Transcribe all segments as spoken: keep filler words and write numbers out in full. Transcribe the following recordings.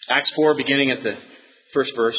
Acts four, beginning at the first verse.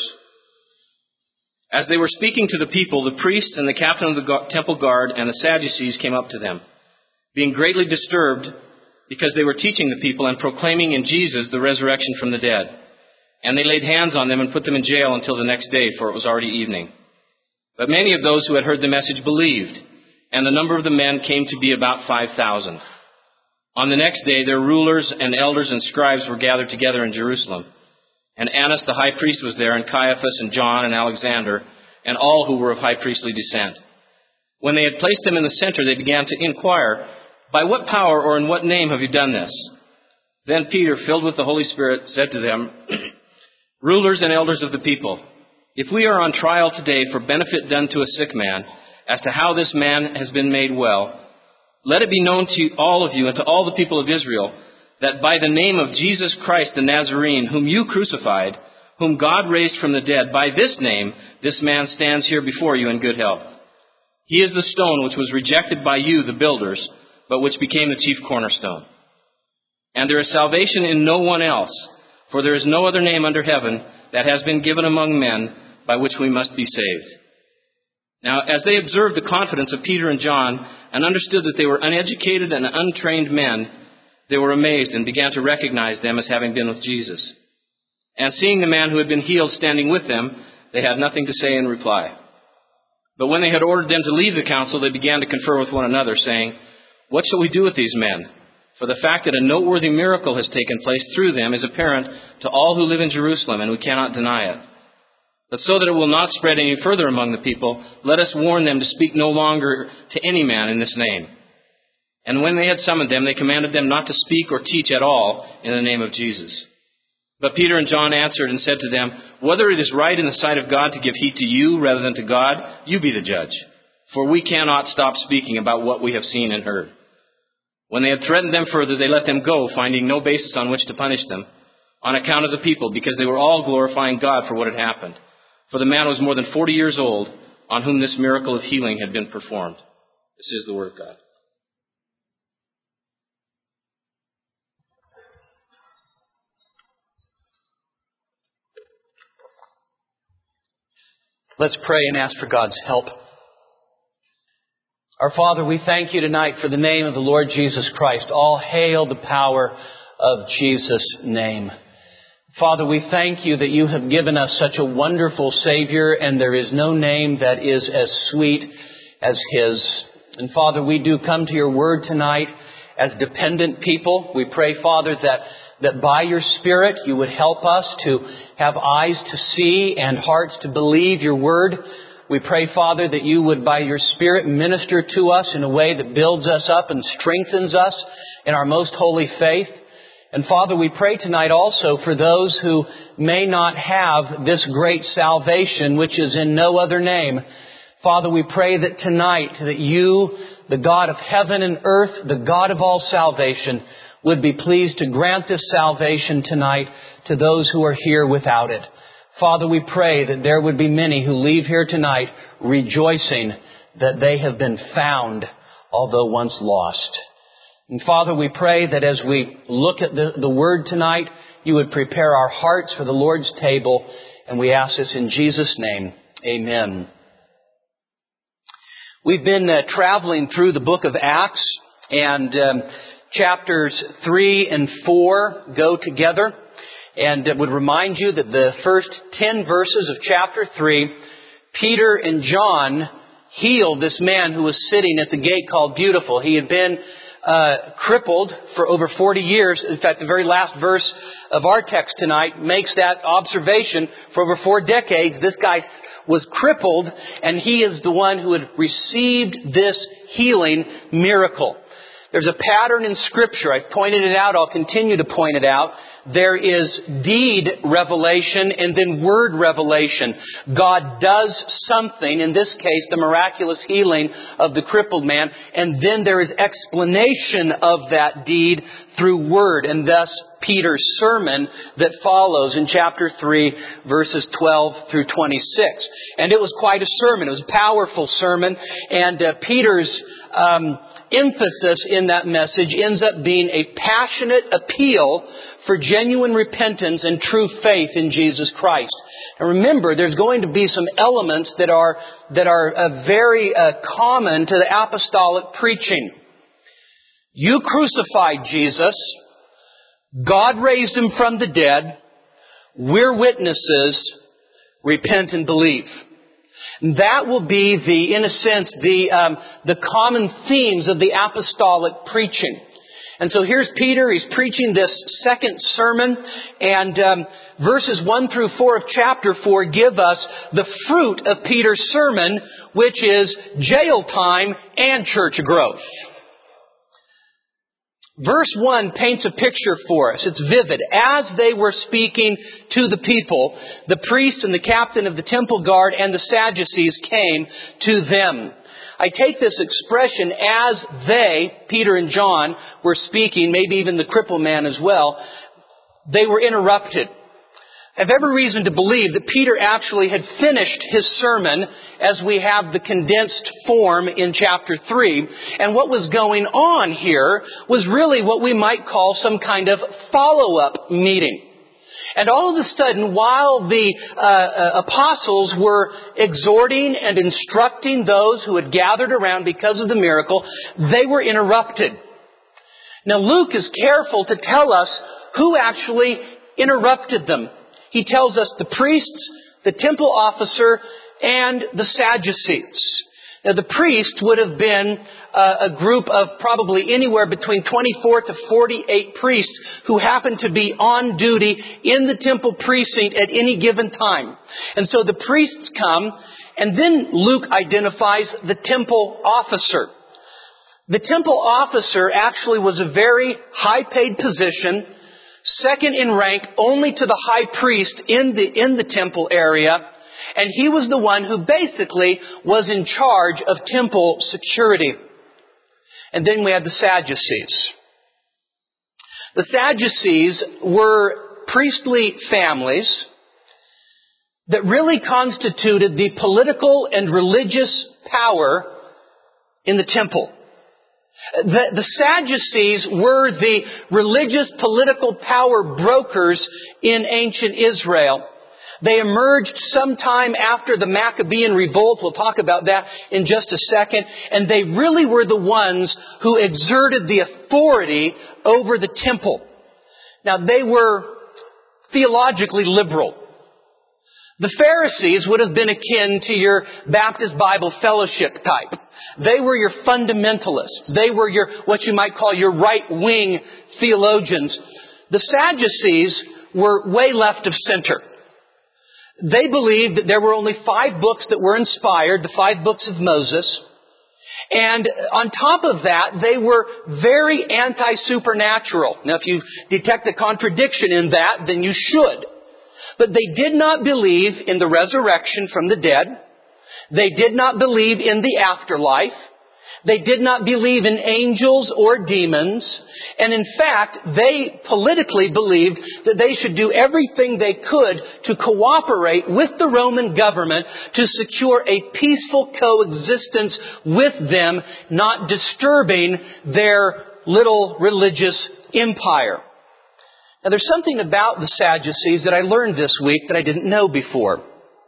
As they were speaking to the people, the priests and the captain of the temple guard and the Sadducees came up to them, being greatly disturbed because they were teaching the people and proclaiming in Jesus the resurrection from the dead. And they laid hands on them and put them in jail until the next day, for it was already evening. But many of those who had heard the message believed, and the number of the men came to be about five thousand. On the next day, their rulers and elders and scribes were gathered together in Jerusalem. And Annas the high priest was there, and Caiaphas and John and Alexander, and all who were of high priestly descent. When they had placed them in the center, they began to inquire, "By what power or in what name have you done this?" Then Peter, filled with the Holy Spirit, said to them, "Rulers and elders of the people, if we are on trial today for benefit done to a sick man, as to how this man has been made well, let it be known to all of you and to all the people of Israel that by the name of Jesus Christ the Nazarene, whom you crucified, whom God raised from the dead, by this name this man stands here before you in good health. He is the stone which was rejected by you, the builders, but which became the chief cornerstone. And there is salvation in no one else, for there is no other name under heaven that has been given among men by which we must be saved." Now, as they observed the confidence of Peter and John and understood that they were uneducated and untrained men, they were amazed and began to recognize them as having been with Jesus. And seeing the man who had been healed standing with them, they had nothing to say in reply. But when they had ordered them to leave the council, they began to confer with one another, saying, "What shall we do with these men? For the fact that a noteworthy miracle has taken place through them is apparent to all who live in Jerusalem, and we cannot deny it. But so that it will not spread any further among the people, let us warn them to speak no longer to any man in this name." And when they had summoned them, they commanded them not to speak or teach at all in the name of Jesus. But Peter and John answered and said to them, "Whether it is right in the sight of God to give heed to you rather than to God, you be the judge. For we cannot stop speaking about what we have seen and heard." When they had threatened them further, they let them go, finding no basis on which to punish them, on account of the people, because they were all glorifying God for what had happened. For the man was more than forty years old, on whom this miracle of healing had been performed. This is the word of God. Let's pray and ask for God's help. Our Father, we thank you tonight for the name of the Lord Jesus Christ. All hail the power of Jesus' name. Father, we thank you that you have given us such a wonderful Savior, and there is no name that is as sweet as His. And Father, we do come to your word tonight as dependent people. We pray, Father, that, that by your Spirit you would help us to have eyes to see and hearts to believe your word. We pray, Father, that you would by your Spirit minister to us in a way that builds us up and strengthens us in our most holy faith. And Father, we pray tonight also for those who may not have this great salvation, which is in no other name. Father, we pray that tonight that you, the God of heaven and earth, the God of all salvation, would be pleased to grant this salvation tonight to those who are here without it. Father, we pray that there would be many who leave here tonight rejoicing that they have been found, although once lost. And Father, we pray that as we look at the, the Word tonight, you would prepare our hearts for the Lord's table. And we ask this in Jesus' name. Amen. We've been uh, traveling through the book of Acts, and um, chapters three and four go together. And it would remind you that the first ten verses of chapter three, Peter and John healed this man who was sitting at the gate called Beautiful. He had been Uh, crippled for over forty years. In fact, the very last verse of our text tonight makes that observation. For over four decades, this guy was crippled, and he is the one who had received this healing miracle. There's a pattern in Scripture. I've pointed it out. I'll continue to point it out. There is deed revelation and then word revelation. God does something, in this case, the miraculous healing of the crippled man, and then there is explanation of that deed through word, and thus Peter's sermon that follows in chapter three, verses twelve through twenty-six. And it was quite a sermon. It was a powerful sermon, and uh, Peter's um emphasis in that message ends up being a passionate appeal for genuine repentance and true faith in Jesus Christ. And remember, there's going to be some elements that are that are uh, very uh, common to the apostolic preaching. You crucified Jesus. God raised Him from the dead. We're witnesses. Repent and believe. That will be the, in a sense, the um, the common themes of the apostolic preaching. And so here's Peter. He's preaching this second sermon, and um, verses one through four of chapter four give us the fruit of Peter's sermon, which is jail time and church growth. Verse one paints a picture for us. It's vivid. As they were speaking to the people, the priest and the captain of the temple guard and the Sadducees came to them. I take this expression as they, Peter and John, were speaking, maybe even the crippled man as well, they were interrupted. I have every reason to believe that Peter actually had finished his sermon as we have the condensed form in chapter three. And what was going on here was really what we might call some kind of follow-up meeting. And all of a sudden, while the uh, uh, apostles were exhorting and instructing those who had gathered around because of the miracle, they were interrupted. Now Luke is careful to tell us who actually interrupted them. He tells us the priests, the temple officer, and the Sadducees. Now the priest would have been uh, a group of probably anywhere between twenty-four to forty-eight priests who happened to be on duty in the temple precinct at any given time. And so the priests come, and then Luke identifies the temple officer. The temple officer actually was a very high-paid position, second in rank only to the high priest in the in the temple area, and he was the one who basically was in charge of temple security. And then we had the Sadducees. The Sadducees were priestly families that really constituted the political and religious power in the temple. The, the Sadducees were the religious political power brokers in ancient Israel. They emerged sometime after the Maccabean revolt. We'll talk about that in just a second. And they really were the ones who exerted the authority over the temple. Now, they were theologically liberal. The Pharisees would have been akin to your Baptist Bible Fellowship type. They were your fundamentalists. They were your, what you might call your right-wing theologians. The Sadducees were way left of center. They believed that there were only five books that were inspired, the five books of Moses. And on top of that, they were very anti-supernatural. Now, if you detect a contradiction in that, then you should. But they did not believe in the resurrection from the dead. They did not believe in the afterlife. They did not believe in angels or demons. And in fact, they politically believed that they should do everything they could to cooperate with the Roman government to secure a peaceful coexistence with them, not disturbing their little religious empire. Now, there's something about the Sadducees that I learned this week that I didn't know before.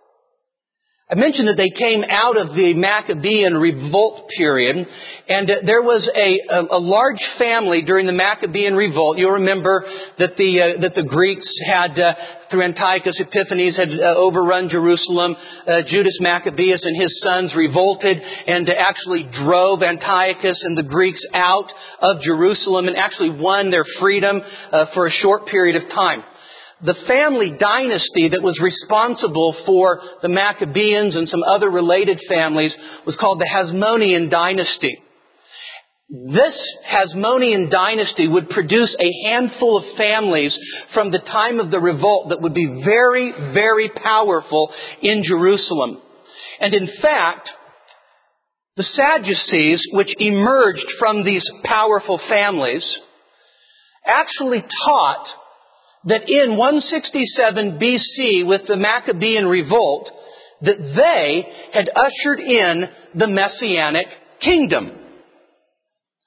I mentioned that they came out of the Maccabean revolt period, and uh, there was a, a, a large family during the Maccabean revolt. You'll remember that the uh, that the Greeks had, uh, through Antiochus Epiphanes, had uh, overrun Jerusalem. Uh, Judas Maccabeus and his sons revolted and uh, actually drove Antiochus and the Greeks out of Jerusalem and actually won their freedom uh, for a short period of time. The family dynasty that was responsible for the Maccabeans and some other related families was called the Hasmonean dynasty. This Hasmonean dynasty would produce a handful of families from the time of the revolt that would be very, very powerful in Jerusalem. And in fact, the Sadducees, which emerged from these powerful families, actually taught that in one sixty-seven B C, with the Maccabean revolt, that they had ushered in the Messianic kingdom.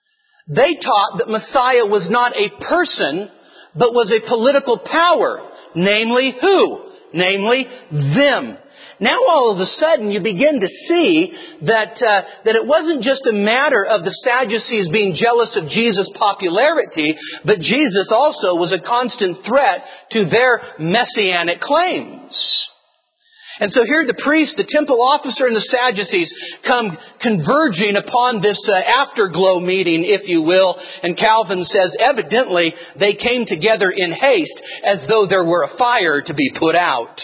They taught that Messiah was not a person, but was a political power. Namely, who? Namely, them. Now all of a sudden you begin to see that uh, that it wasn't just a matter of the Sadducees being jealous of Jesus' popularity, but Jesus also was a constant threat to their messianic claims. And so here the priest, the temple officer, and the Sadducees come converging upon this uh, afterglow meeting, if you will. And Calvin says, evidently, they came together in haste as though there were a fire to be put out.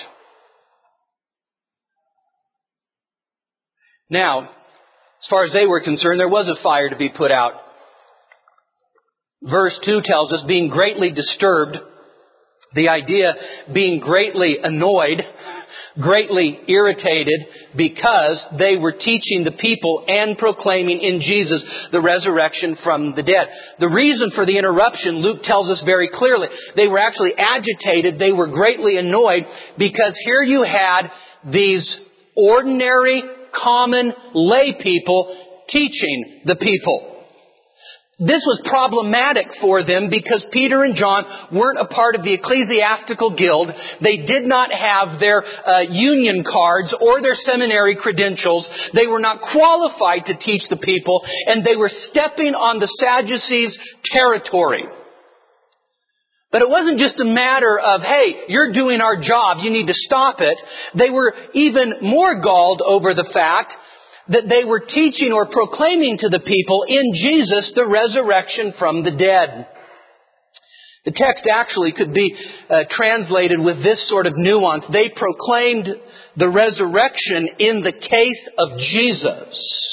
Now, as far as they were concerned, there was a fire to be put out. Verse two tells us, being greatly disturbed, the idea being greatly annoyed, greatly irritated, because they were teaching the people and proclaiming in Jesus the resurrection from the dead. The reason for the interruption, Luke tells us very clearly. They were actually agitated. They were greatly annoyed because here you had these ordinary, common lay people teaching the people. This was problematic for them because Peter and John weren't a part of the ecclesiastical guild. They did not have their uh, union cards or their seminary credentials. They were not qualified to teach the people, and they were stepping on the Sadducees' territory. But it wasn't just a matter of, hey, you're doing our job, you need to stop it. They were even more galled over the fact that they were teaching or proclaiming to the people in Jesus the resurrection from the dead. The text actually could be uh, translated with this sort of nuance. They proclaimed the resurrection in the case of Jesus.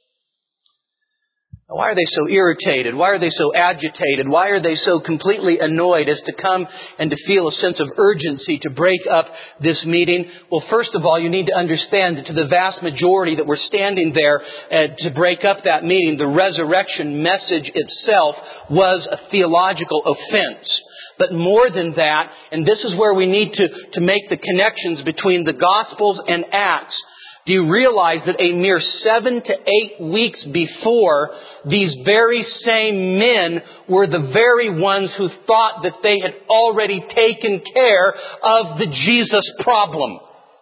Why are they so irritated? Why are they so agitated? Why are they so completely annoyed as to come and to feel a sense of urgency to break up this meeting? Well, first of all, you need to understand that to the vast majority that were standing there uh, to break up that meeting, the resurrection message itself was a theological offense. But more than that, and this is where we need to, to make the connections between the Gospels and Acts. Do you realize that a mere seven to eight weeks before, these very same men were the very ones who thought that they had already taken care of the Jesus problem?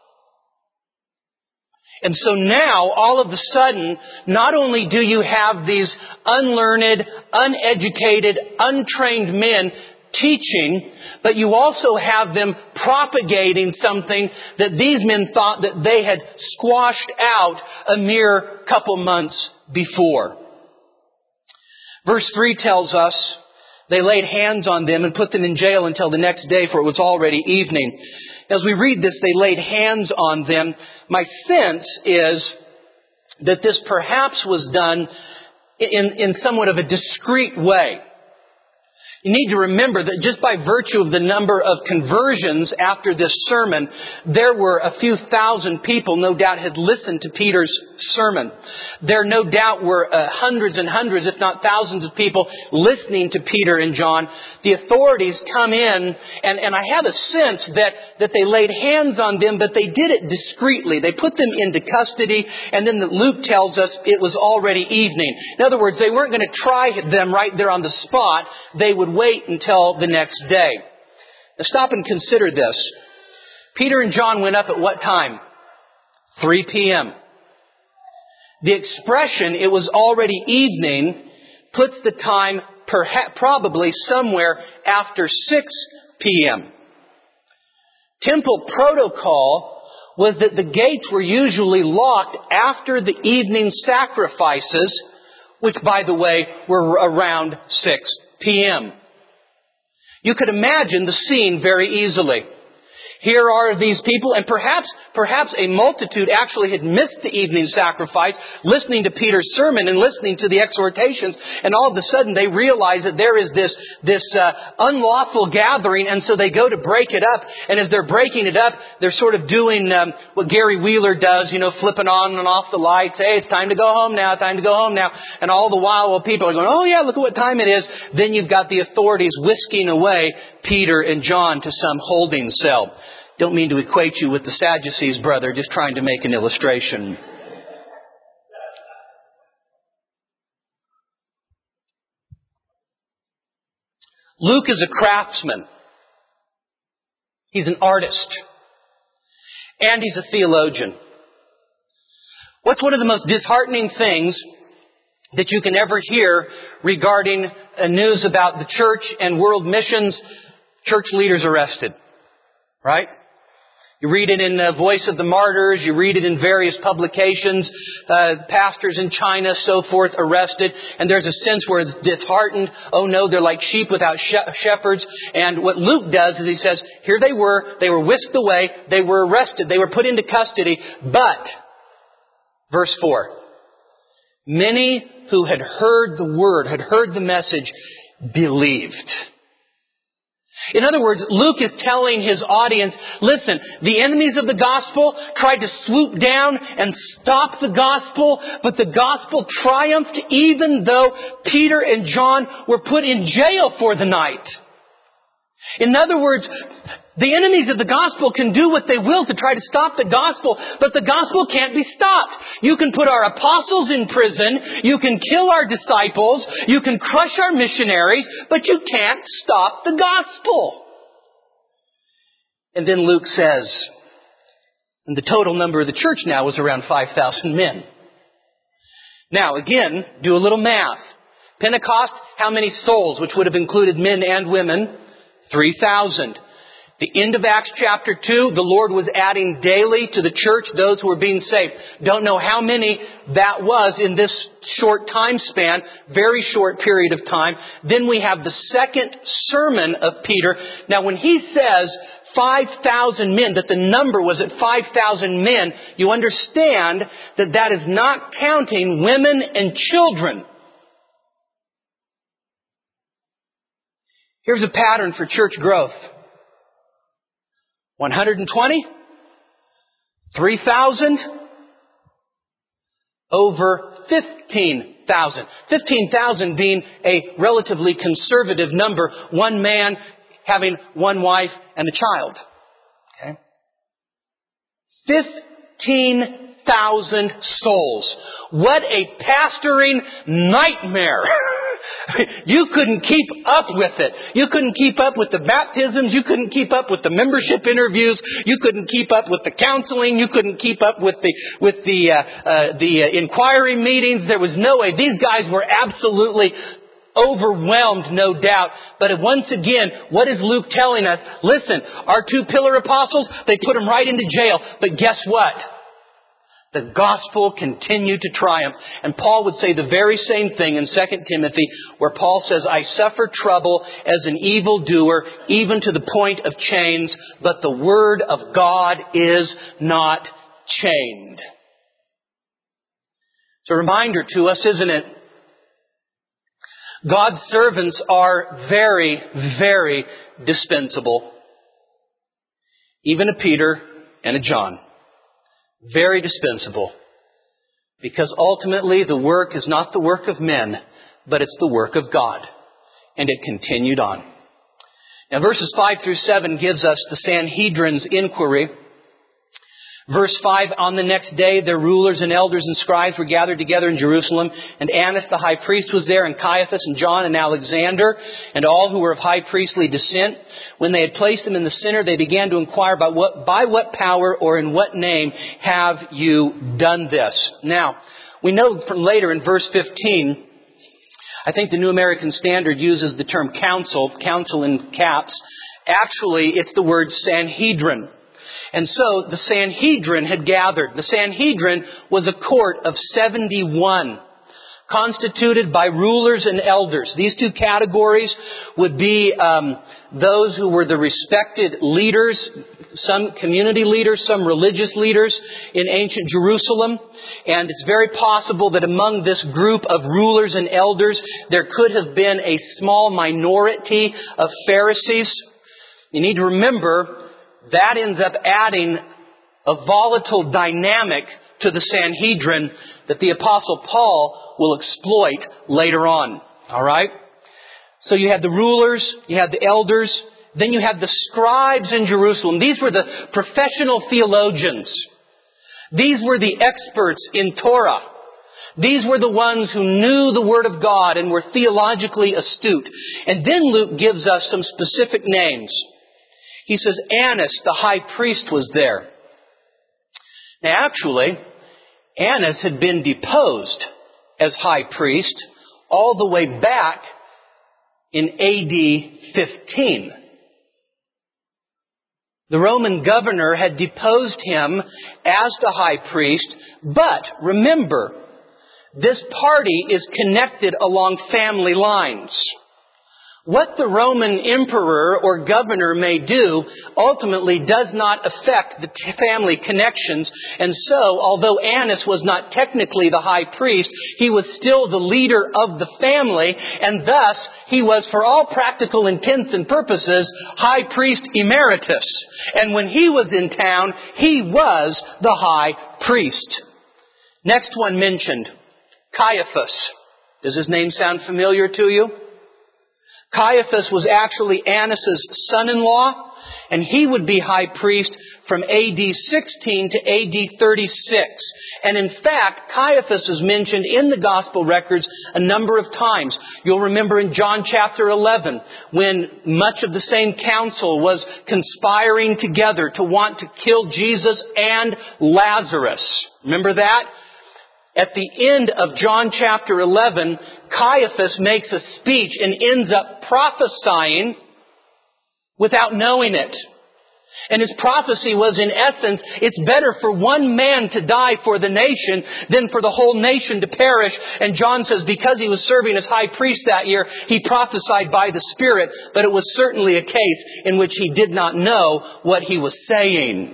And so now, all of a sudden, not only do you have these unlearned, uneducated, untrained men teaching, but you also have them propagating something that these men thought that they had squashed out a mere couple months before. Verse three tells us, they laid hands on them and put them in jail until the next day, for it was already evening. As we read this, they laid hands on them. My sense is that this perhaps was done in, in somewhat of a discreet way. You need to remember that just by virtue of the number of conversions after this sermon, there were a few thousand people no doubt had listened to Peter's sermon. There no doubt were uh, hundreds and hundreds, if not thousands of people listening to Peter and John. The authorities come in, and, and I have a sense that, that they laid hands on them, but they did it discreetly. They put them into custody, and then Luke tells us it was already evening. In other words, they weren't going to try them right there on the spot. They would wait until the next day. Now stop and consider this. Peter and John went up at what time? three p.m. The expression, it was already evening, puts the time perhaps, probably somewhere after six p.m. Temple protocol was that the gates were usually locked after the evening sacrifices, which, by the way, were around six p.m. You could imagine the scene very easily. Here are these people, and perhaps perhaps a multitude actually had missed the evening sacrifice, listening to Peter's sermon and listening to the exhortations, and all of a sudden they realize that there is this this uh, unlawful gathering, and so they go to break it up. And as they're breaking it up, they're sort of doing um, what Gary Wheeler does, you know, flipping on and off the lights. Hey, it's time to go home now, time to go home now. And all the while, while people are going, oh yeah, look at what time it is, then you've got the authorities whisking away Peter and John to some holding cell. Don't mean to equate you with the Sadducees, brother, just trying to make an illustration. Luke is a craftsman. He's an artist. And he's a theologian. What's one of the most disheartening things that you can ever hear regarding uh, news about the church and world missions? Church leaders arrested. Right? You read it in the Voice of the Martyrs. You read it in various publications. Uh, pastors in China, so forth, arrested. And there's a sense where it's disheartened. Oh no, they're like sheep without shepherds. And what Luke does is he says, here they were. They were whisked away. They were arrested. They were put into custody. But, verse four, many who had heard the word, had heard the message, believed. In other words, Luke is telling his audience, listen, the enemies of the gospel tried to swoop down and stop the gospel, but the gospel triumphed even though Peter and John were put in jail for the night. In other words, the enemies of the gospel can do what they will to try to stop the gospel, but the gospel can't be stopped. You can put our apostles in prison, you can kill our disciples, you can crush our missionaries, but you can't stop the gospel. And then Luke says, and the total number of the church now was around five thousand men. Now again, do a little math. Pentecost, how many souls, which would have included men and women? three thousand. The end of Acts chapter two, the Lord was adding daily to the church those who were being saved. Don't know how many that was in this short time span, very short period of time. Then we have the second sermon of Peter. Now when he says five thousand men, that the number was at five thousand men, you understand that that is not counting women and children. Here's a pattern for church growth. one hundred twenty, three thousand, over fifteen thousand. fifteen thousand being a relatively conservative number. One man having one wife and a child. Okay? fifteen thousand souls. What a pastoring nightmare. You couldn't keep up with it. You couldn't keep up with the baptisms. You couldn't keep up with the membership interviews. You couldn't keep up with the counseling. You couldn't keep up with the with the uh, uh, the uh, inquiry meetings. There was no way. These guys were absolutely overwhelmed, no doubt. But once again, what is Luke telling us? Listen, our two pillar apostles, they put them right into jail. But guess what? The gospel continued to triumph. And Paul would say the very same thing in Second Timothy, where Paul says, I suffer trouble as an evildoer, even to the point of chains, but the word of God is not chained. It's a reminder to us, isn't it? God's servants are very, very dispensable. Even a Peter and a John. Very dispensable. Because ultimately the work is not the work of men, but it's the work of God. And it continued on. Now verses five through seven gives us the Sanhedrin's inquiry. Verse five, on the next day, their rulers and elders and scribes were gathered together in Jerusalem, and Annas the high priest was there, and Caiaphas and John and Alexander, and all who were of high priestly descent. When they had placed them in the center, they began to inquire about what, by what power or in what name have you done this? Now, we know from later in verse fifteen, I think the New American Standard uses the term council, council in caps. Actually, it's the word Sanhedrin. And so the Sanhedrin had gathered. The Sanhedrin was a court of seventy-one, constituted by rulers and elders. These two categories would be um, those who were the respected leaders, some community leaders, some religious leaders in ancient Jerusalem. And it's very possible that among this group of rulers and elders, there could have been a small minority of Pharisees. You need to remember, that ends up adding a volatile dynamic to the Sanhedrin that the Apostle Paul will exploit later on. All right? So you had the rulers, you had the elders, then you had the scribes in Jerusalem. These were the professional theologians. These were the experts in Torah. These were the ones who knew the Word of God and were theologically astute. And then Luke gives us some specific names. He says Annas, the high priest, was there. Now actually, Annas had been deposed as high priest all the way back in A D fifteen. The Roman governor had deposed him as the high priest, but remember, this party is connected along family lines. What the Roman emperor or governor may do ultimately does not affect the family connections. And so, although Annas was not technically the high priest, he was still the leader of the family, and thus he was, for all practical intents and purposes, high priest emeritus. And when he was in town, he was the high priest. Next one mentioned, Caiaphas. Does his name sound familiar to you? Caiaphas was actually Annas' son-in-law, and he would be high priest from A D sixteen to A D thirty-six. And in fact, Caiaphas is mentioned in the gospel records a number of times. You'll remember in John chapter eleven, when much of the same council was conspiring together to want to kill Jesus and Lazarus. Remember that? At the end of John chapter eleven, Caiaphas makes a speech and ends up prophesying without knowing it. And his prophecy was, in essence, it's better for one man to die for the nation than for the whole nation to perish. And John says because he was serving as high priest that year, he prophesied by the Spirit, but it was certainly a case in which he did not know what he was saying.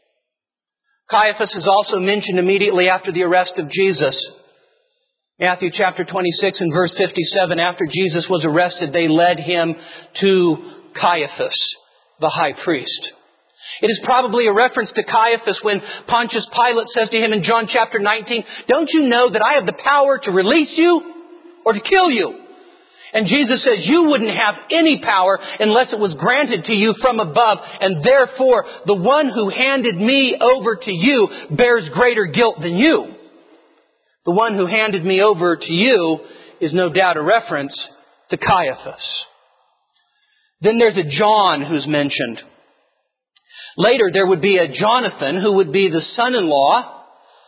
Caiaphas is also mentioned immediately after the arrest of Jesus. Matthew chapter twenty-six and verse fifty-seven, after Jesus was arrested, they led him to Caiaphas, the high priest. It is probably a reference to Caiaphas when Pontius Pilate says to him in John chapter nineteen, "Don't you know that I have the power to release you or to kill you?" And Jesus says, "You wouldn't have any power unless it was granted to you from above. And therefore, the one who handed me over to you bears greater guilt than you." The one who handed me over to you is no doubt a reference to Caiaphas. Then there's a John who's mentioned. Later, there would be a Jonathan who would be the son-in-law,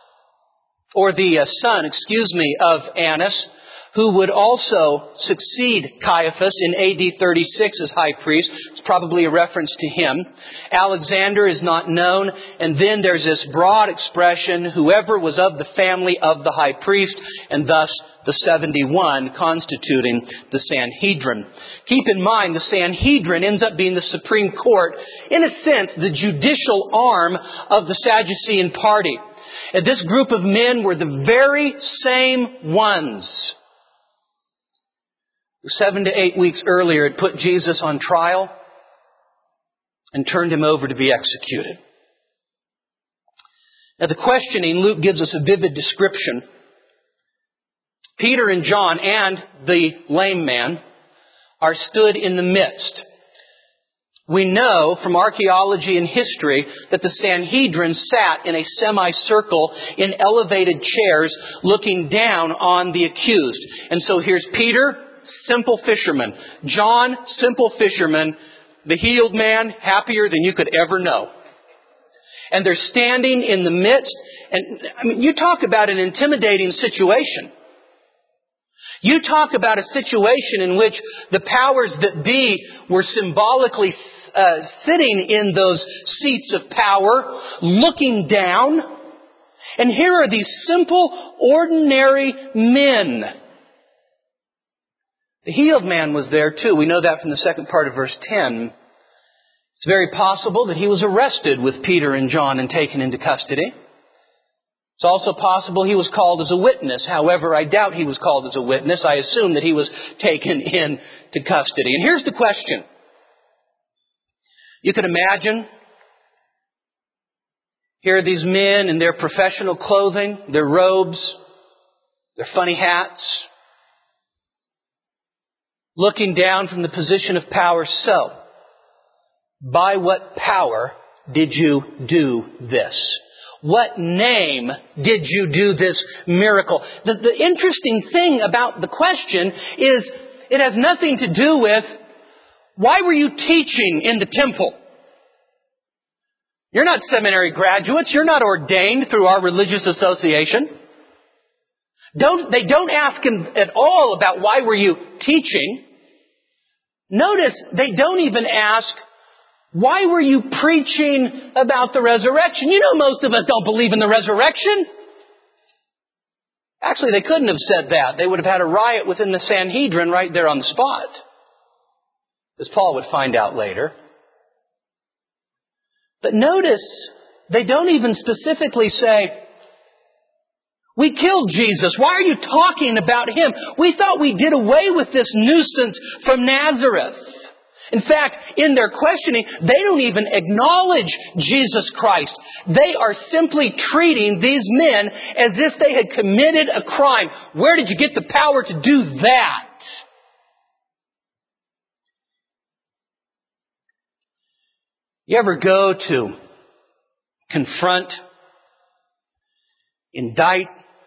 or the uh, son, excuse me, of Annas, who would also succeed Caiaphas in A D thirty-six as high priest. It's probably a reference to him. Alexander is not known. And then there's this broad expression, whoever was of the family of the high priest, and thus the seventy-one constituting the Sanhedrin. Keep in mind, the Sanhedrin ends up being the Supreme Court, in a sense, the judicial arm of the Sadducean party. And this group of men were the very same ones who seven to eight weeks earlier had put Jesus on trial and turned him over to be executed. Now the questioning, Luke gives us a vivid description. Peter and John and the lame man are stood in the midst. We know from archaeology and history that the Sanhedrin sat in a semicircle in elevated chairs looking down on the accused. And so here's Peter, simple fisherman. John, simple fisherman. The healed man, happier than you could ever know. And they're standing in the midst. And I mean, you talk about an intimidating situation. You talk about a situation in which the powers that be were symbolically uh, sitting in those seats of power, looking down. And here are these simple, ordinary men. The healed man was there too. We know that from the second part of verse ten. It's very possible that he was arrested with Peter and John and taken into custody. It's also possible he was called as a witness. However, I doubt he was called as a witness. I assume that he was taken into custody. And here's the question. You can imagine, here are these men in their professional clothing, their robes, their funny hats, looking down from the position of power. So, by what power did you do this? what name did you do this miracle? The, the interesting thing about the question is it has nothing to do with why were you teaching in the temple? You're not seminary graduates. You're not ordained through our religious association. Don't, they don't ask him at all about why were you teaching. Notice they don't even ask, why were you preaching about the resurrection? You know most of us don't believe in the resurrection. Actually, they couldn't have said that. They would have had a riot within the Sanhedrin right there on the spot, as Paul would find out later. But notice, they don't even specifically say, we killed Jesus. Why are you talking about Him? We thought we did away with this nuisance from Nazareth. In fact, in their questioning, they don't even acknowledge Jesus Christ. They are simply treating these men as if they had committed a crime. Where did you get the power to do that? You ever go to confront, indict,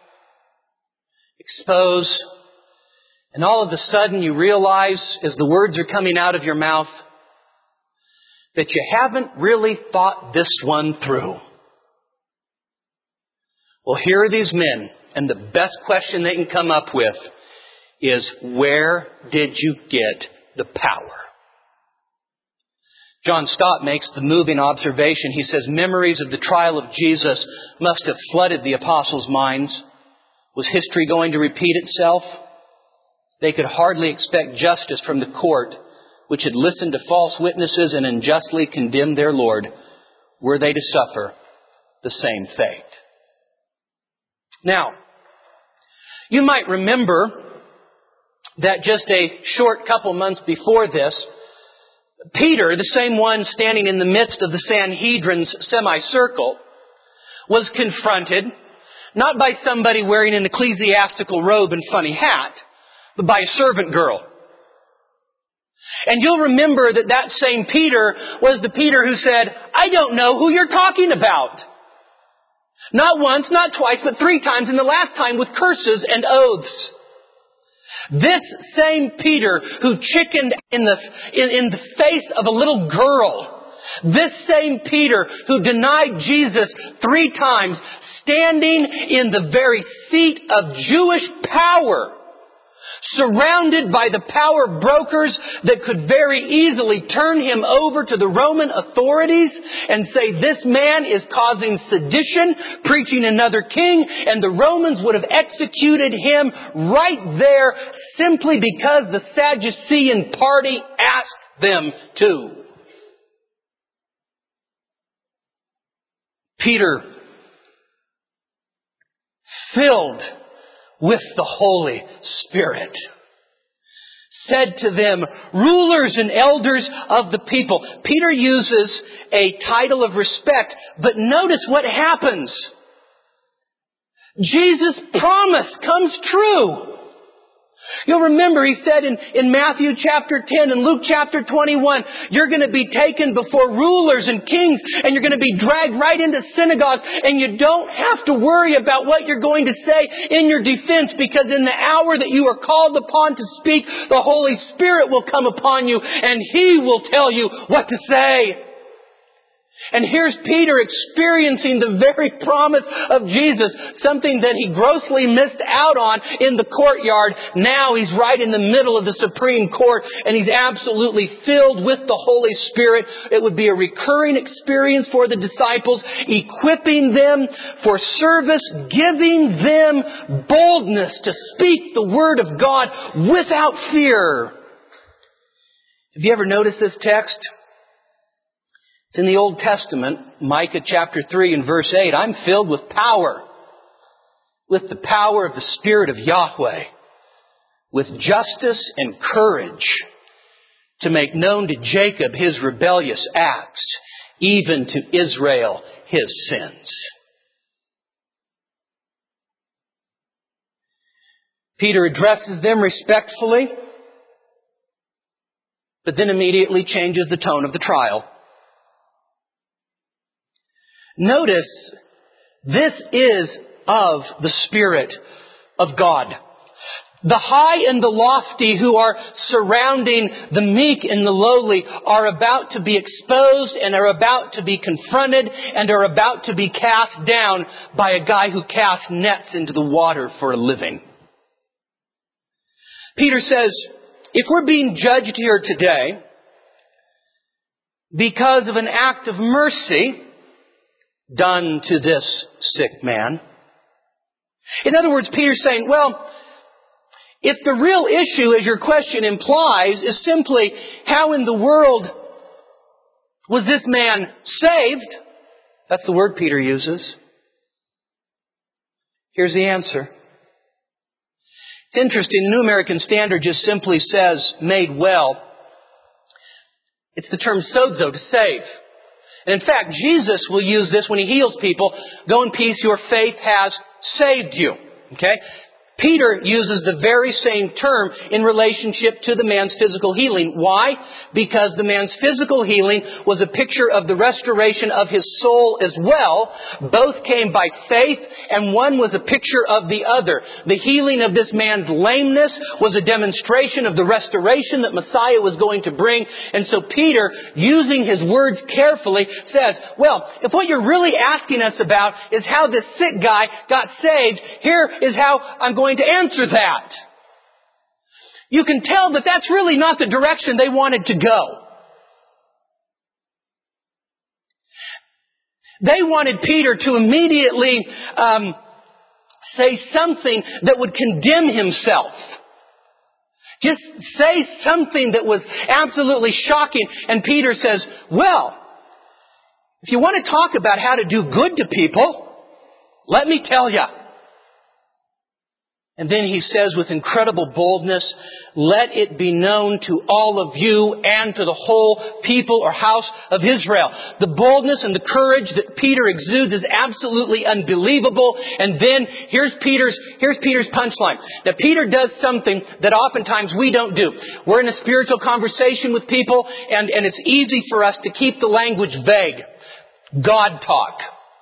expose, and all of a sudden you realize, as the words are coming out of your mouth, that you haven't really thought this one through? Well, here are these men, and the best question they can come up with is, where did you get the power? John Stott makes the moving observation. He says, memories of the trial of Jesus must have flooded the apostles' minds. Was history going to repeat itself? They could hardly expect justice from the court, which had listened to false witnesses and unjustly condemned their Lord. Were they to suffer the same fate? Now, you might remember that just a short couple months before this, Peter, the same one standing in the midst of the Sanhedrin's semicircle, was confronted not by somebody wearing an ecclesiastical robe and funny hat, but by a servant girl. And you'll remember that that same Peter was the Peter who said, I don't know who you're talking about. Not once, not twice, but three times, and the last time with curses and oaths. This same Peter who chickened in the, in, in the face of a little girl. This same Peter who denied Jesus three times, standing in the very seat of Jewish power, surrounded by the power brokers that could very easily turn him over to the Roman authorities and say, this man is causing sedition, preaching another king, and the Romans would have executed him right there simply because the Sadducean party asked them to. Peter, filled with the Holy Spirit, said to them, rulers and elders of the people. Peter uses a title of respect, but notice what happens. Jesus' promise comes true. You'll remember he said in, in Matthew chapter ten and Luke chapter twenty-one, you're going to be taken before rulers and kings and you're going to be dragged right into synagogues, and you don't have to worry about what you're going to say in your defense, because in the hour that you are called upon to speak, the Holy Spirit will come upon you and He will tell you what to say. And here's Peter experiencing the very promise of Jesus, something that he grossly missed out on in the courtyard. Now he's right in the middle of the Supreme Court, and he's absolutely filled with the Holy Spirit. It would be a recurring experience for the disciples, equipping them for service, giving them boldness to speak the Word of God without fear. Have you ever noticed this text? It's in the Old Testament, Micah chapter three and verse eight. I'm filled with power, with the power of the Spirit of Yahweh, with justice and courage, to make known to Jacob his rebellious acts, even to Israel his sins. Peter addresses them respectfully, but then immediately changes the tone of the trial. Notice This is of the Spirit of God. The high and the lofty who are surrounding the meek and the lowly are about to be exposed and are about to be confronted and are about to be cast down by a guy who casts nets into the water for a living. Peter says, if we're being judged here today because of an act of mercy done to this sick man, in other words, Peter's saying, well, if the real issue, as your question implies, is simply how in the world was this man saved, that's the word Peter uses, here's the answer. It's interesting, the New American Standard just simply says, made well. It's the term sozo, to save. And in fact, Jesus will use this when He heals people. Go in peace, your faith has saved you. Okay? Peter uses the very same term in relationship to the man's physical healing. Why? Because the man's physical healing was a picture of the restoration of his soul as well. Both came by faith, and one was a picture of the other. The healing of this man's lameness was a demonstration of the restoration that Messiah was going to bring. And so Peter, using his words carefully, says, well, if what you're really asking us about is how this sick guy got saved, here is how I'm going to answer that. You can tell that that's really not the direction they wanted to go. They wanted Peter to immediately um, say something that would condemn himself. Just say something that was absolutely shocking. And Peter says, well, if you want to talk about how to do good to people, let me tell you. And then he says with incredible boldness, let it be known to all of you and to the whole people or house of Israel. The boldness and the courage that Peter exudes is absolutely unbelievable. And then here's Peter's, here's Peter's punchline. Now Peter does something that oftentimes we don't do. We're in a spiritual conversation with people and, and it's easy for us to keep the language vague. God talk.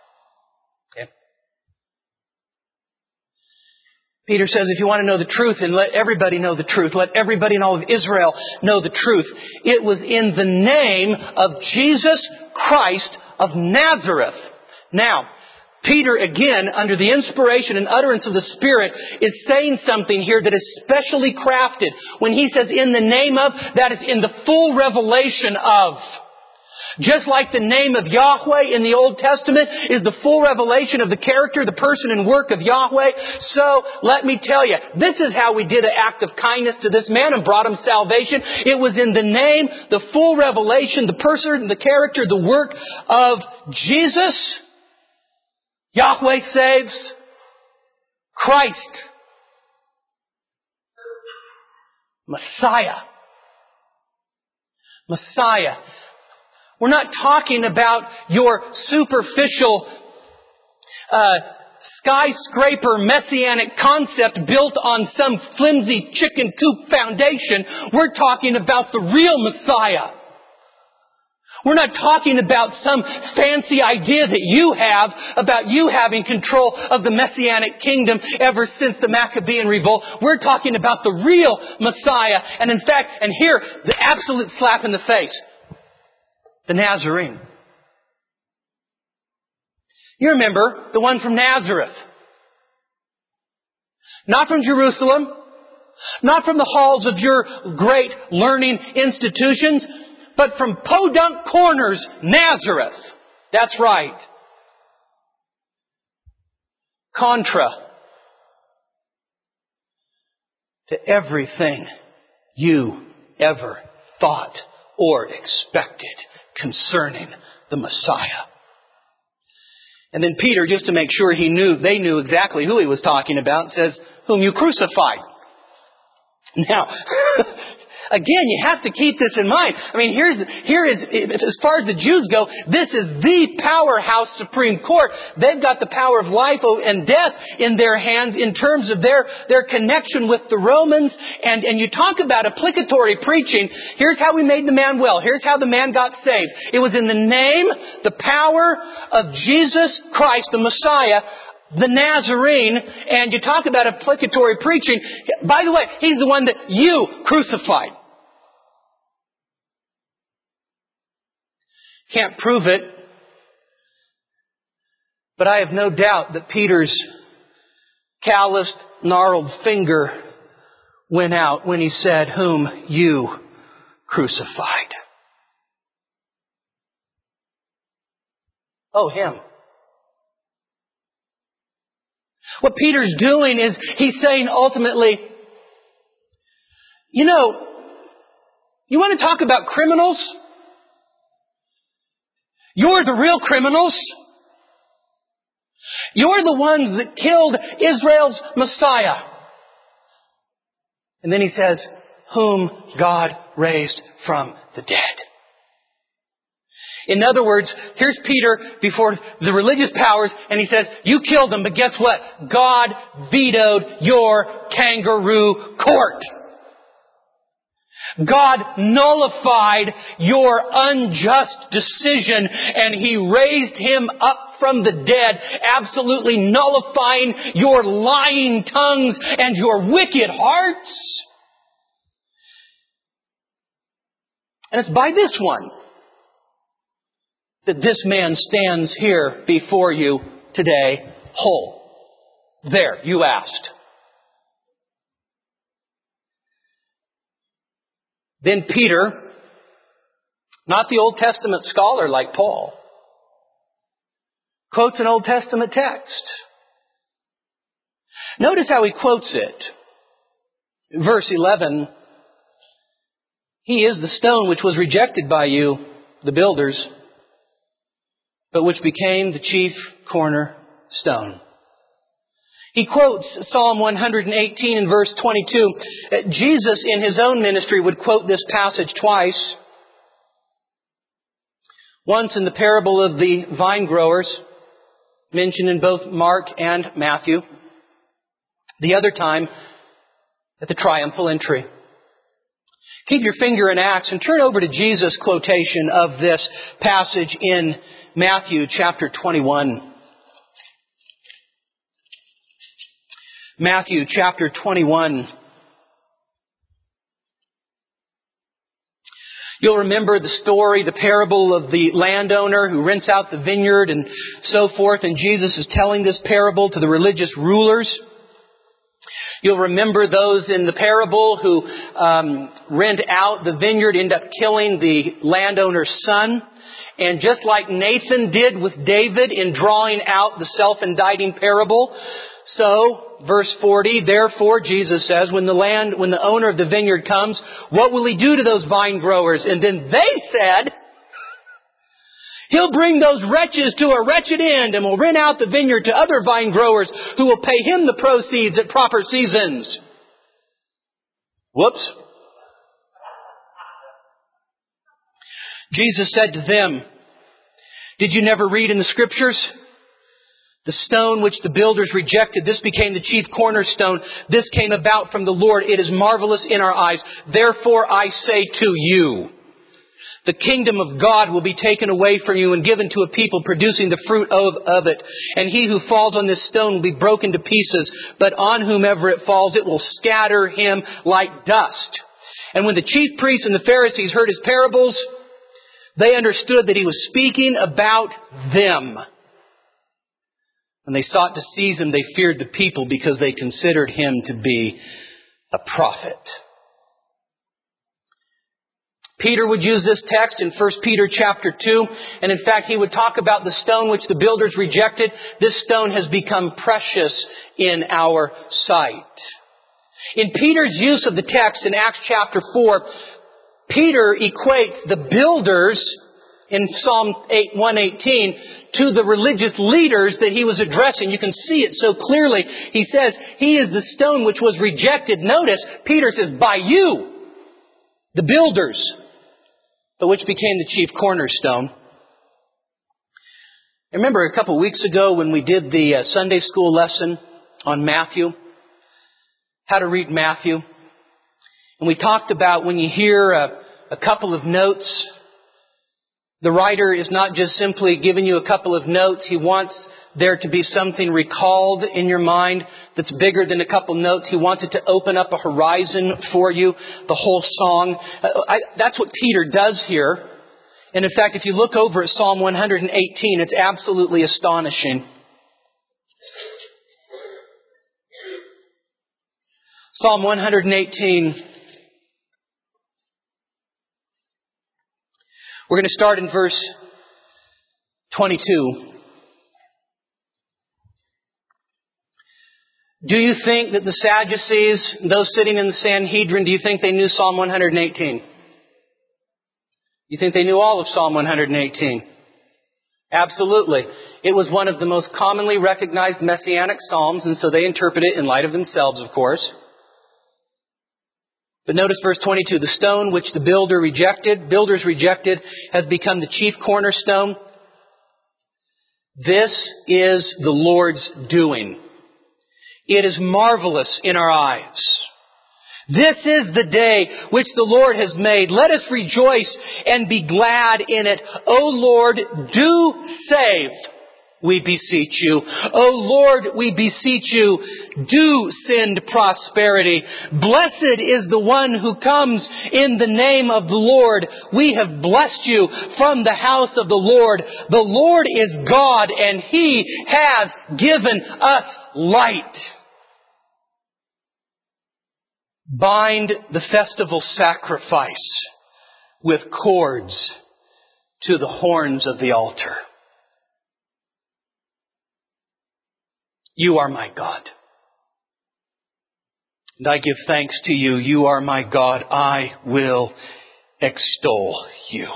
Peter says, if you want to know the truth, and let everybody know the truth, let everybody in all of Israel know the truth. It was in the name of Jesus Christ of Nazareth. Now, Peter, again, under the inspiration and utterance of the Spirit, is saying something here that is specially crafted. When he says in the name of, that is in the full revelation of. Just like the name of Yahweh in the Old Testament is the full revelation of the character, the person and work of Yahweh, so let me tell you, this is how we did an act of kindness to this man and brought him salvation. It was in the name, the full revelation, the person, the character, the work of Jesus. Yahweh saves. Christ. Messiah. Messiah. We're not talking about your superficial uh, skyscraper messianic concept built on some flimsy chicken coop foundation. We're talking about the real Messiah. We're not talking about some fancy idea that you have about you having control of the Messianic kingdom ever since the Maccabean revolt. We're talking about the real Messiah. And in fact, and here, the absolute slap in the face. The Nazarene. You remember the one from Nazareth. Not from Jerusalem. Not from the halls of your great learning institutions. But from Podunk Corners, Nazareth. That's right. Contra to everything you ever thought or expected concerning the Messiah. And then Peter, just to make sure he knew, they knew exactly who he was talking about, says, whom you crucified. Now, Again, you have to keep this in mind. I mean, here's, here is, as far as the Jews go, this is the powerhouse Supreme Court. They've got the power of life and death in their hands in terms of their, their connection with the Romans. And, and you talk about applicatory preaching. Here's how we made the man well. Here's how the man got saved. It was in the name, the power of Jesus Christ, the Messiah, the Nazarene. And you talk about applicatory preaching. By the way, He's the one that you crucified. Can't prove it, but I have no doubt that Peter's calloused, gnarled finger went out when he said, "Whom you crucified." Oh, Him. What Peter's doing is he's saying ultimately, you know, you want to talk about criminals? You're the real criminals. You're the ones that killed Israel's Messiah. And then he says, whom God raised from the dead. In other words, here's Peter before the religious powers, and he says, you killed them, but guess what? God vetoed your kangaroo court. God nullified your unjust decision, and He raised Him up from the dead, absolutely nullifying your lying tongues and your wicked hearts. And it's by this one that this man stands here before you today whole. There, you asked. Then Peter, not the Old Testament scholar like Paul, quotes an Old Testament text. Notice how he quotes it. Verse eleven, He is the stone which was rejected by you, the builders, but which became the chief cornerstone. He quotes Psalm one eighteen in verse twenty-two. Jesus in His own ministry would quote this passage twice. Once in the parable of the vine growers, mentioned in both Mark and Matthew. The other time at the triumphal entry. Keep your finger in Acts and turn over to Jesus' quotation of this passage in Matthew chapter twenty-one. Matthew chapter twenty-one. You'll remember the story, the parable of the landowner who rents out the vineyard and so forth. And Jesus is telling this parable to the religious rulers. You'll remember those in the parable who um, rent out the vineyard, end up killing the landowner's son. And just like Nathan did with David in drawing out the self-indicting parable, so, verse forty, therefore, Jesus says, when the land, when the owner of the vineyard comes, what will he do to those vine growers? And then they said, he'll bring those wretches to a wretched end and will rent out the vineyard to other vine growers who will pay him the proceeds at proper seasons. Whoops. Jesus said to them, did you never read in the Scriptures? The stone which the builders rejected, this became the chief cornerstone. This came about from the Lord. It is marvelous in our eyes. Therefore I say to you, the kingdom of God will be taken away from you and given to a people producing the fruit of, of it. And he who falls on this stone will be broken to pieces, but on whomever it falls, it will scatter him like dust. And when the chief priests and the Pharisees heard his parables, they understood that he was speaking about them. When they sought to seize him, they feared the people because they considered him to be a prophet. Peter would use this text in First Peter chapter two. And in fact, he would talk about the stone which the builders rejected. This stone has become precious in our sight. In Peter's use of the text in Acts chapter four, Peter equates the builders in Psalm one eighteen to the religious leaders that he was addressing. You can see it so clearly. He says, he is the stone which was rejected. Notice, Peter says, by you. The builders, but which became the chief cornerstone. I remember a couple of weeks ago when we did the uh, Sunday school lesson on Matthew, how to read Matthew. And we talked about when you hear a, a couple of notes, the writer is not just simply giving you a couple of notes. He wants there to be something recalled in your mind that's bigger than a couple notes. He wants it to open up a horizon for you, the whole song. Uh, I, that's what Peter does here. And in fact, if you look over at Psalm one eighteen, it's absolutely astonishing. Psalm one eighteen. We're going to start in verse twenty-two. Do you think that the Sadducees, those sitting in the Sanhedrin, do you think they knew Psalm one eighteen? You think they knew all of Psalm one eighteen? Absolutely. It was one of the most commonly recognized messianic psalms, and so they interpret it in light of themselves, of course. But notice verse twenty-two. The stone which the builder rejected, builders rejected, has become the chief cornerstone. This is the Lord's doing. It is marvelous in our eyes. This is the day which the Lord has made. Let us rejoice and be glad in it. O Lord, do save, we beseech you. O Lord, we beseech you, do send prosperity. Blessed is the one who comes in the name of the Lord. We have blessed you from the house of the Lord. The Lord is God, and He has given us light. Bind the festival sacrifice with cords to the horns of the altar. You are my God. And I give thanks to you. You are my God. I will extol you.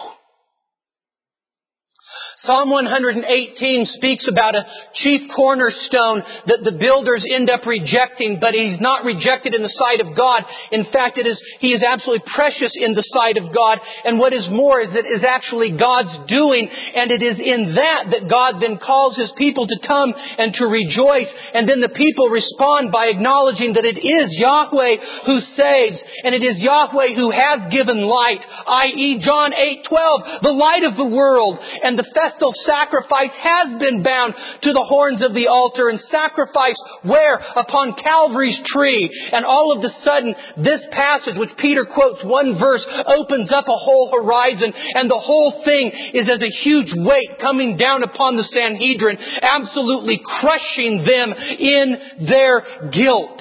Psalm one eighteen speaks about a chief cornerstone that the builders end up rejecting, but he's not rejected in the sight of God. In fact, it is he is absolutely precious in the sight of God. And what is more is that it is actually God's doing, and it is in that that God then calls His people to come and to rejoice. And then the people respond by acknowledging that it is Yahweh who saves, and it is Yahweh who has given light, that is John eight twelve, the light of the world. And the festal sacrifice has been bound to the horns of the altar and sacrificed where? Upon Calvary's tree. And all of a sudden, this passage, which Peter quotes one verse, opens up a whole horizon, and the whole thing is as a huge weight coming down upon the Sanhedrin, absolutely crushing them in their guilt.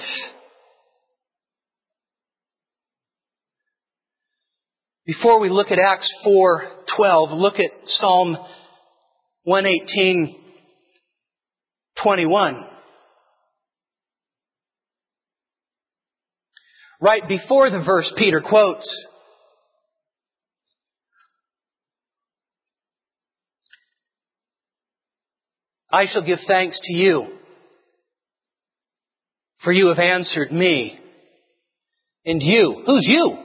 Before we look at Acts four twelve, look at Psalm one eighteen twenty-one. Right before the verse Peter quotes, I shall give thanks to you, for you have answered me. And you, who's you?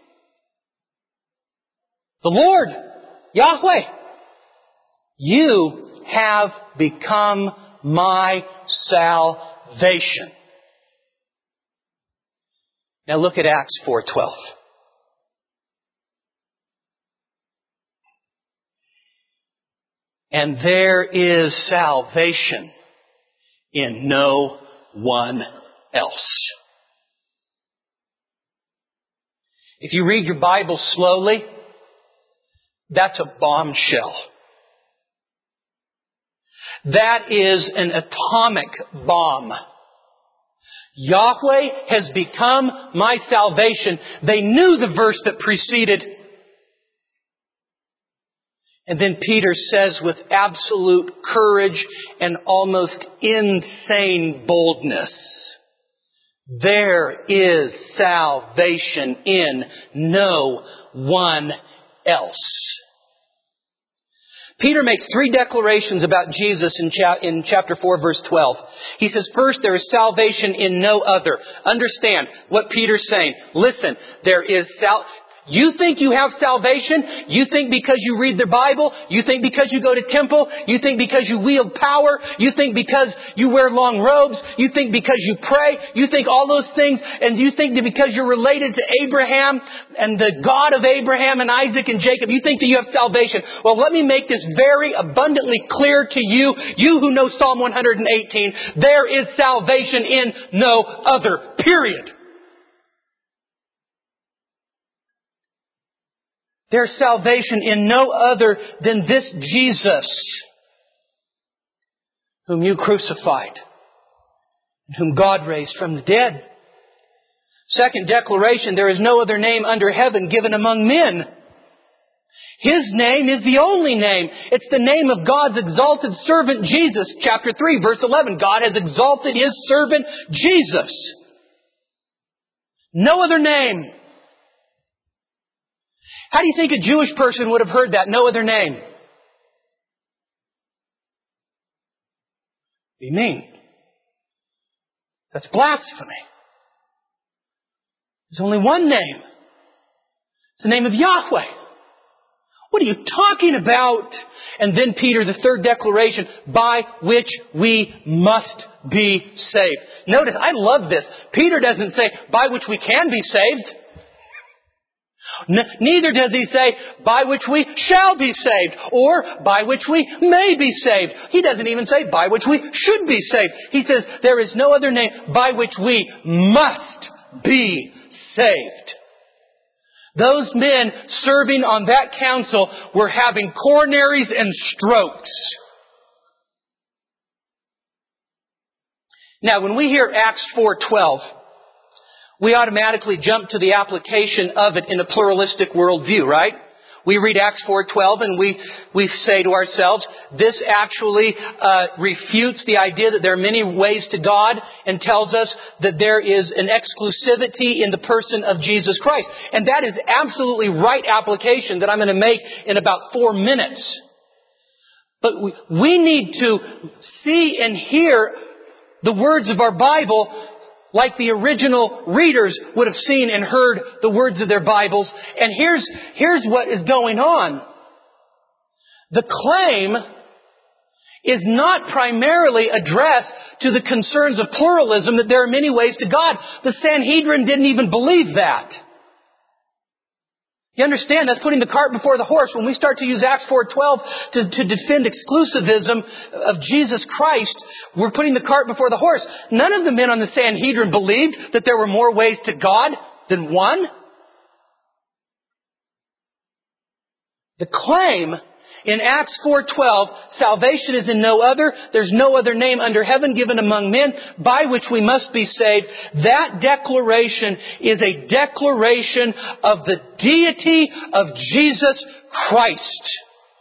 The Lord, Yahweh. You have become my salvation. Now look at Acts four twelve. And there is salvation in no one else. If you read your Bible slowly, that's a bombshell. That is an atomic bomb. Yahweh has become my salvation. They knew the verse that preceded. And then Peter says with absolute courage and almost insane boldness, there is salvation in no one else. Peter makes three declarations about Jesus in, cha- in chapter four, verse twelve. He says, first, there is salvation in no other. Understand what Peter's saying. Listen, there is sal- You think you have salvation? You think because you read the Bible? You think because you go to temple? You think because you wield power? You think because you wear long robes? You think because you pray? You think all those things, and you think that because you're related to Abraham and the God of Abraham and Isaac and Jacob, you think that you have salvation. Well, let me make this very abundantly clear to you, you who know Psalm one eighteen, there is salvation in no other, period. There's salvation in no other than this Jesus, whom you crucified, and whom God raised from the dead. Second declaration, there is no other name under heaven given among men. His name is the only name. It's the name of God's exalted servant Jesus. Chapter three, verse eleven. God has exalted His servant Jesus. No other name. How do you think a Jewish person would have heard that? No other name. What do you mean? That's blasphemy. There's only one name. It's the name of Yahweh. What are you talking about? And then Peter, the third declaration, by which we must be saved. Notice, I love this. Peter doesn't say, by which we can be saved. N- neither does he say, by which we shall be saved, or by which we may be saved. He doesn't even say, by which we should be saved. He says, there is no other name by which we must be saved. Those men serving on that council were having coronaries and strokes. Now, when we hear Acts four twelve, we automatically jump to the application of it in a pluralistic worldview, right? We read Acts four twelve and we, we say to ourselves, this actually uh, refutes the idea that there are many ways to God and tells us that there is an exclusivity in the person of Jesus Christ. And that is absolutely right application that I'm going to make in about four minutes. But we, we need to see and hear the words of our Bible like the original readers would have seen and heard the words of their Bibles. And here's, here's what is going on. The claim is not primarily addressed to the concerns of pluralism, that there are many ways to God. The Sanhedrin didn't even believe that. You understand, that's putting the cart before the horse. When we start to use Acts four twelve to, to defend exclusivism of Jesus Christ, we're putting the cart before the horse. None of the men on the Sanhedrin believed that there were more ways to God than one. The claim in Acts four twelve, salvation is in no other. There's no other name under heaven given among men by which we must be saved. That declaration is a declaration of the deity of Jesus Christ.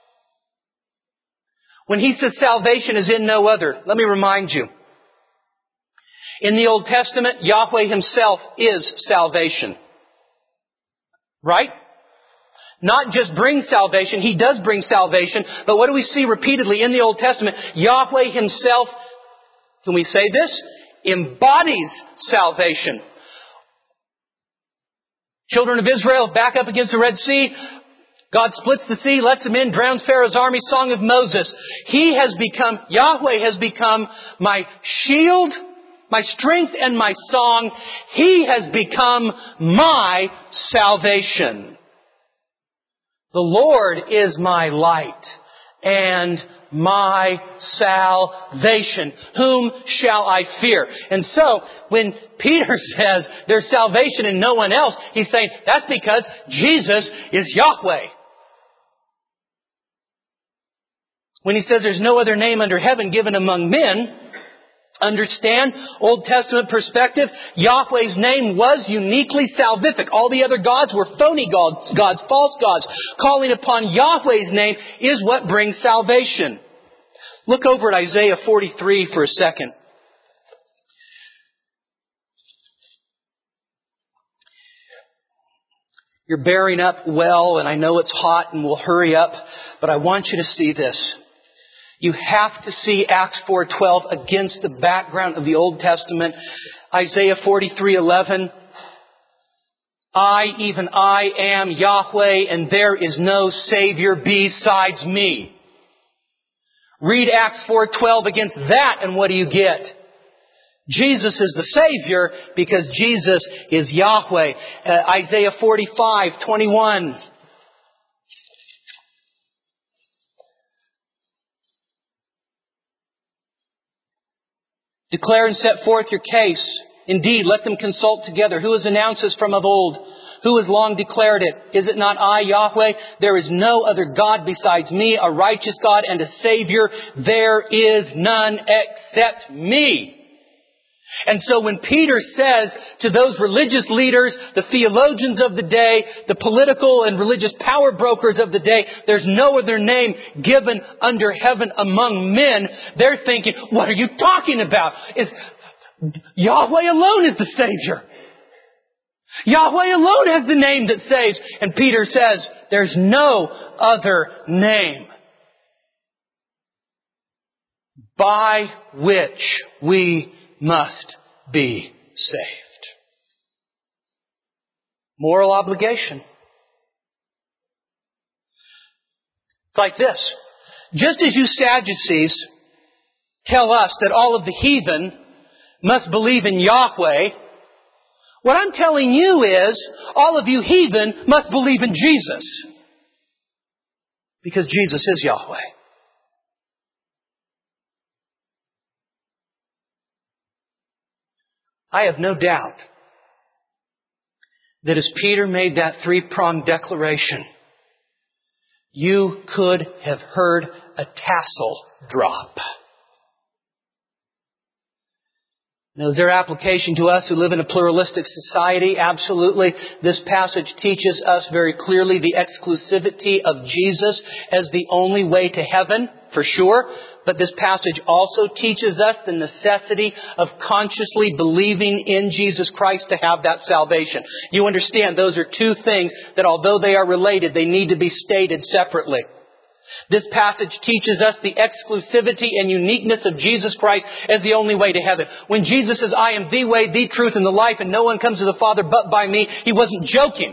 When He says salvation is in no other, let me remind you. In the Old Testament, Yahweh Himself is salvation. Right? Not just bring salvation, He does bring salvation, but what do we see repeatedly in the Old Testament? Yahweh Himself, can we say this? Embodies salvation. Children of Israel back up against the Red Sea. God splits the sea, lets them in, drowns Pharaoh's army, Song of Moses. He has become, Yahweh has become my shield, my strength and my song. He has become my salvation. The Lord is my light and my salvation. Whom shall I fear? And so, when Peter says there's salvation in no one else, he's saying that's because Jesus is Yahweh. When he says there's no other name under heaven given among men, understand, Old Testament perspective, Yahweh's name was uniquely salvific. All the other gods were phony gods, gods, false gods. Calling upon Yahweh's name is what brings salvation. Look over at Isaiah forty-three for a second. You're bearing up well, and I know it's hot and we'll hurry up, but I want you to see this. You have to see Acts four twelve against the background of the Old Testament. Isaiah forty-three eleven. I, even I, am Yahweh, and there is no Savior besides me. Read Acts four twelve against that, and what do you get? Jesus is the Savior because Jesus is Yahweh. Uh, Isaiah forty-five twenty-one. Declare and set forth your case. Indeed, let them consult together. Who has announced this from of old? Who has long declared it? Is it not I, Yahweh? There is no other God besides me, a righteous God and a Savior. There is none except me. And so when Peter says to those religious leaders, the theologians of the day, the political and religious power brokers of the day, there's no other name given under heaven among men, they're thinking, what are you talking about? Is Yahweh alone is the Savior. Yahweh alone has the name that saves. And Peter says, there's no other name by which we must be saved. Moral obligation. It's like this. Just as you Sadducees tell us that all of the heathen must believe in Yahweh, what I'm telling you is all of you heathen must believe in Jesus. Because Jesus is Yahweh. I have no doubt that as Peter made that three-pronged declaration, you could have heard a tassel drop. Now, is there application to us who live in a pluralistic society? Absolutely. This passage teaches us very clearly the exclusivity of Jesus as the only way to heaven, for sure. But this passage also teaches us the necessity of consciously believing in Jesus Christ to have that salvation. You understand, those are two things that although they are related, they need to be stated separately. This passage teaches us the exclusivity and uniqueness of Jesus Christ as the only way to heaven. When Jesus says, I am the way, the truth, and the life, and no one comes to the Father but by me, He wasn't joking.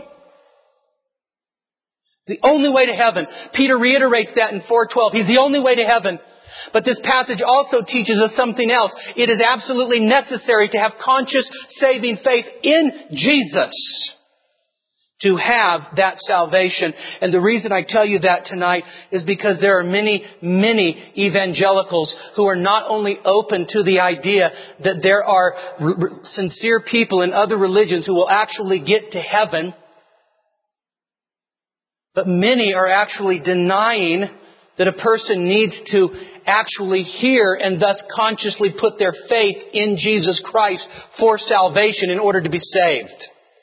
The only way to heaven. Peter reiterates that in four twelve. He's the only way to heaven. But this passage also teaches us something else. It is absolutely necessary to have conscious saving faith in Jesus to have that salvation. And the reason I tell you that tonight is because there are many, many evangelicals who are not only open to the idea that there are r- r- sincere people in other religions who will actually get to heaven, but many are actually denying that a person needs to actually hear and thus consciously put their faith in Jesus Christ for salvation in order to be saved.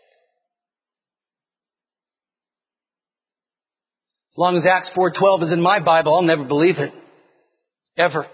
As long as Acts four twelve is in my Bible, I'll never believe it. Ever.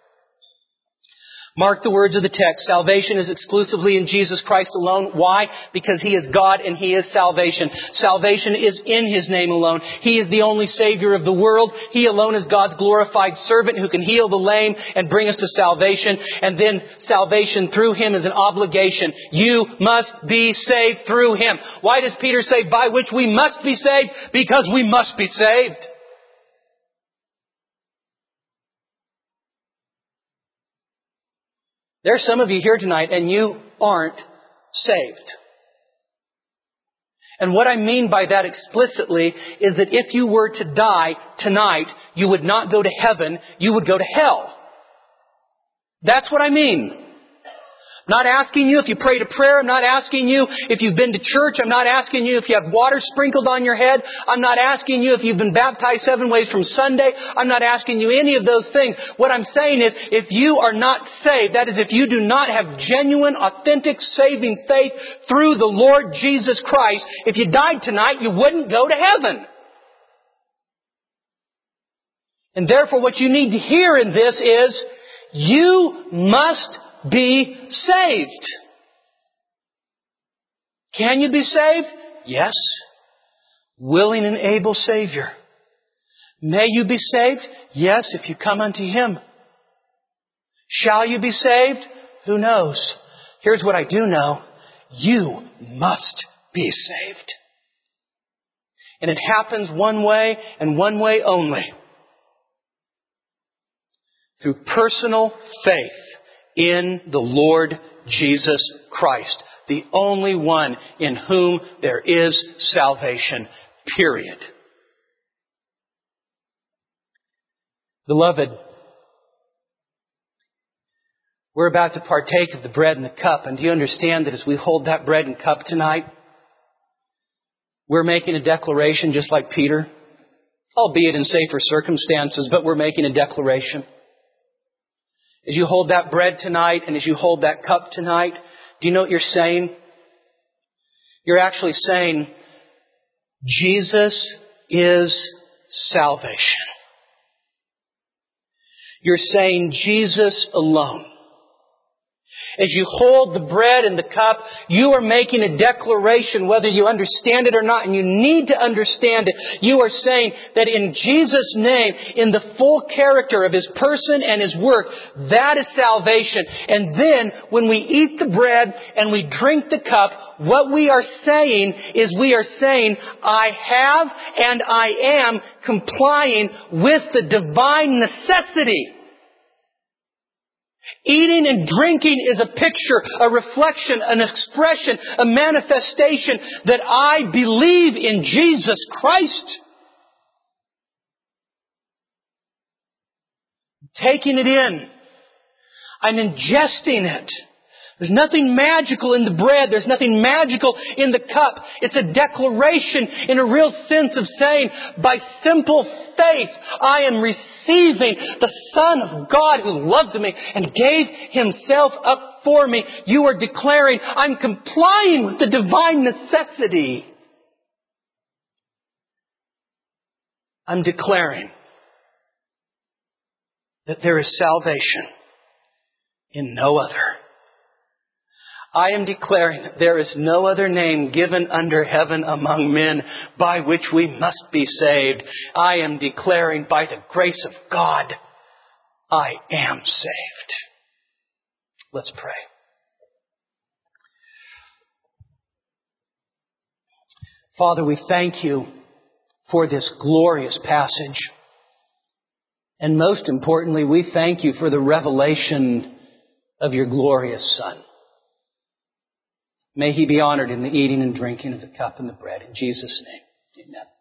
Mark the words of the text. Salvation is exclusively in Jesus Christ alone. Why? Because He is God and He is salvation. Salvation is in His name alone. He is the only Savior of the world. He alone is God's glorified servant who can heal the lame and bring us to salvation. And then salvation through Him is an obligation. You must be saved through Him. Why does Peter say by which we must be saved? Because we must be saved. There are some of you here tonight and you aren't saved. And what I mean by that explicitly is that if you were to die tonight, you would not go to heaven, you would go to hell. That's what I mean. I'm not asking you if you prayed a prayer. I'm not asking you if you've been to church. I'm not asking you if you have water sprinkled on your head. I'm not asking you if you've been baptized seven ways from Sunday. I'm not asking you any of those things. What I'm saying is, if you are not saved, that is, if you do not have genuine, authentic, saving faith through the Lord Jesus Christ, if you died tonight, you wouldn't go to heaven. And therefore, what you need to hear in this is, you must be saved. Can you be saved? Yes. Willing and able Savior. May you be saved? Yes, if you come unto Him. Shall you be saved? Who knows? Here's what I do know. You must be saved. And it happens one way and one way only. Through personal faith in the Lord Jesus Christ, the only one in whom there is salvation, period. Beloved, we're about to partake of the bread and the cup, and do you understand that as we hold that bread and cup tonight, we're making a declaration just like Peter, albeit in safer circumstances, but we're making a declaration. As you hold that bread tonight and as you hold that cup tonight, do you know what you're saying? You're actually saying, Jesus is salvation. You're saying Jesus alone. As you hold the bread and the cup, you are making a declaration, whether you understand it or not, and you need to understand it. You are saying that in Jesus' name, in the full character of His person and His work, that is salvation. And then, when we eat the bread and we drink the cup, what we are saying is we are saying, I have and I am complying with the divine necessity. Eating and drinking is a picture, a reflection, an expression, a manifestation that I believe in Jesus Christ. Taking it in. I'm ingesting it. There's nothing magical in the bread. There's nothing magical in the cup. It's a declaration in a real sense of saying, by simple faith, I am receiving the Son of God who loved me and gave Himself up for me. You are declaring, I'm complying with the divine necessity. I'm declaring that there is salvation in no other. I am declaring that there is no other name given under heaven among men by which we must be saved. I am declaring by the grace of God, I am saved. Let's pray. Father, we thank You for this glorious passage. And most importantly, we thank You for the revelation of Your glorious Son. May He be honored in the eating and drinking of the cup and the bread. In Jesus' name, amen.